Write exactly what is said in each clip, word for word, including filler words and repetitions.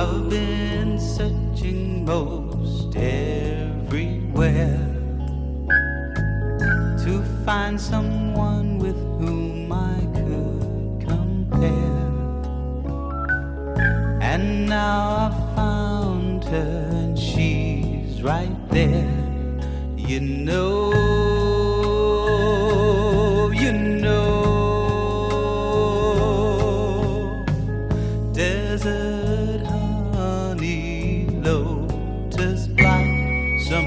I've been searching most everywhere to find someone with whom I could compare. And now I found her and she's right there. You know, you know, desert honey, lotus blossom,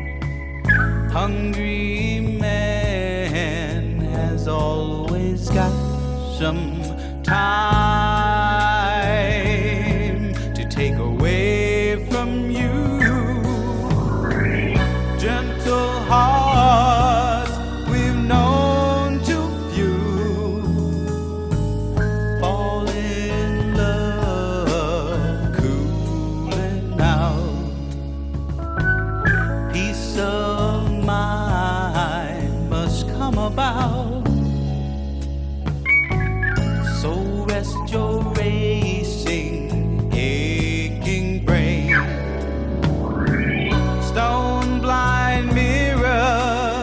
hungry man has always got some time to take away from you. Gentle hearts we've known too few fall in love, cooling out. Peace of mind must come about. So rest your racing, aching brain. Stone blind mirror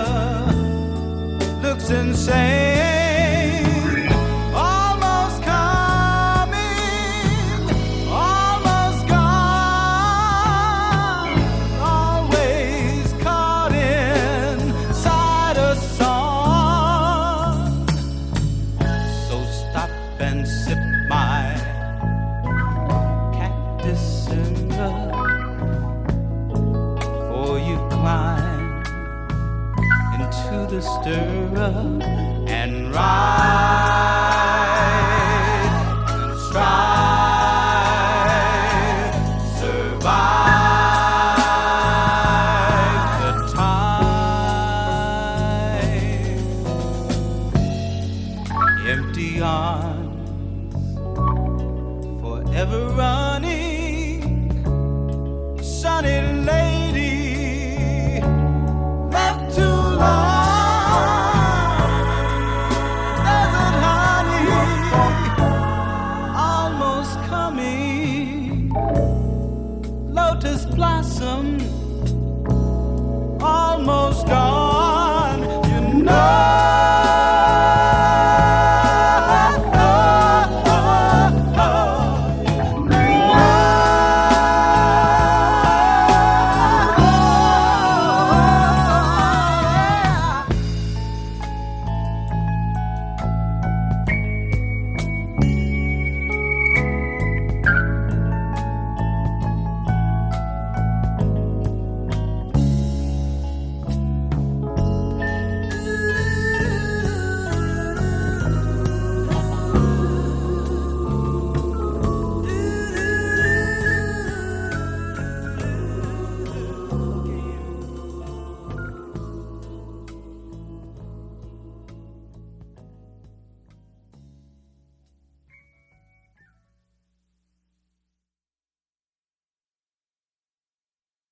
looks insane. Almost coming, almost gone. Always caught inside a song. So stop and sip my cactus syrup before you climb into the stirrup and ride and strive, survive the time. Empty arms forever run.